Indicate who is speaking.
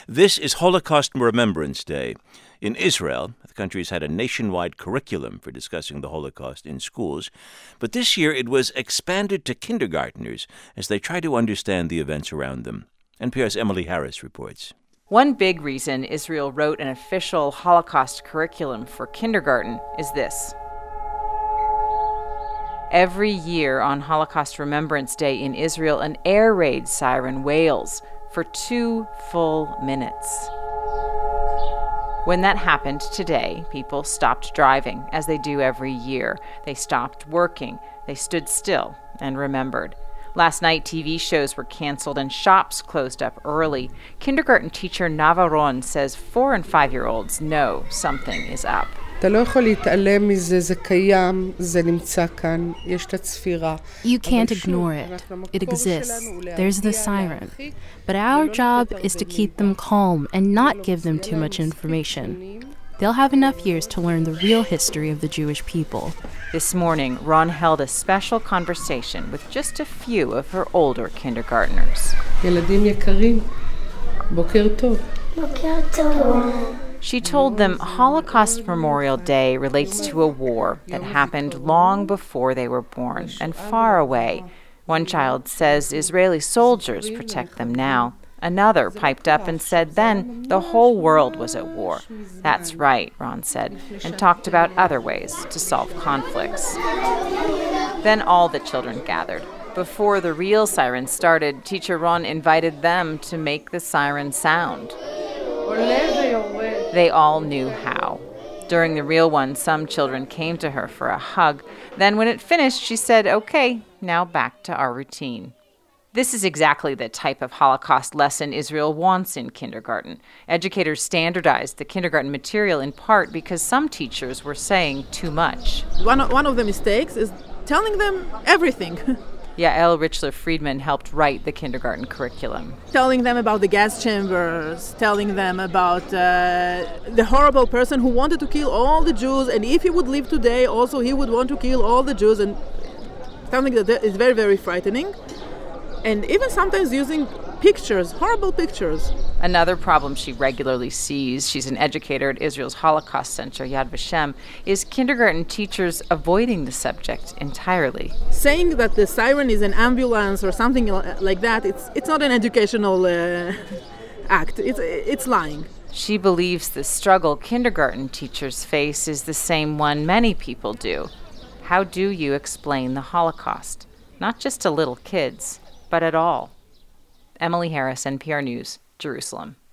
Speaker 1: This is Holocaust Remembrance Day. In Israel, the country's had a nationwide curriculum for discussing the Holocaust in schools, but this year it was expanded to kindergartners as they try to understand the events around them. NPR's Emily Harris reports.
Speaker 2: One big reason Israel wrote an official Holocaust curriculum for kindergarten is this. Every year on Holocaust Remembrance Day in Israel, an air raid siren wails for 2 full minutes. When that happened today, people stopped driving, as they do every year. They stopped working. They stood still and remembered. Last night, TV shows were canceled and shops closed up early. Kindergarten teacher Nava Ron says 4- and 5-year-olds know something is up.
Speaker 3: אתה לא יכול להתעלם מזה, זה קיים, זה נמצא כאן, יש את הצפירה.
Speaker 4: You can't ignore it. It exists. There's the siren. But our job is to keep them calm and not give them too much information. They'll have enough years to learn the real history of the Jewish people.
Speaker 2: This morning, Ron held a special conversation with just a few of her older kindergartners.
Speaker 3: ילדים יקרים, בוקר טוב.
Speaker 5: בוקר טוב.
Speaker 2: She told them Holocaust Memorial Day relates to a war that happened long before they were born and far away. One child says Israeli soldiers protect them now. Another piped up and said then the whole world was at war. That's right, Ron said, and talked about other ways to solve conflicts. Then all the children gathered. Before the real siren started, Teacher Ron invited them to make the siren sound. They all knew how. During the real one, some children came to her for a hug. Then when it finished, she said, "Okay, now back to our routine." This is exactly the type of Holocaust lesson Israel wants in kindergarten. Educators standardized the kindergarten material in part because some teachers were saying too much.
Speaker 6: One of the mistakes is telling them everything.
Speaker 2: Yael Richler-Friedman helped write the kindergarten curriculum.
Speaker 6: Telling them about the gas chambers, telling them about the horrible person who wanted to kill all the Jews, and if he would live today, also he would want to kill all the Jews, and something that is very, very frightening. And even sometimes using pictures, horrible pictures.
Speaker 2: Another problem she regularly sees, she's an educator at Israel's Holocaust Center, Yad Vashem, is kindergarten teachers avoiding the subject entirely.
Speaker 6: Saying that the siren is an ambulance or something like that, it's not an educational act. It's lying.
Speaker 2: She believes the struggle kindergarten teachers face is the same one many people do. How do you explain the Holocaust? Not just to little kids, but at all. Emily Harris, NPR News, Jerusalem.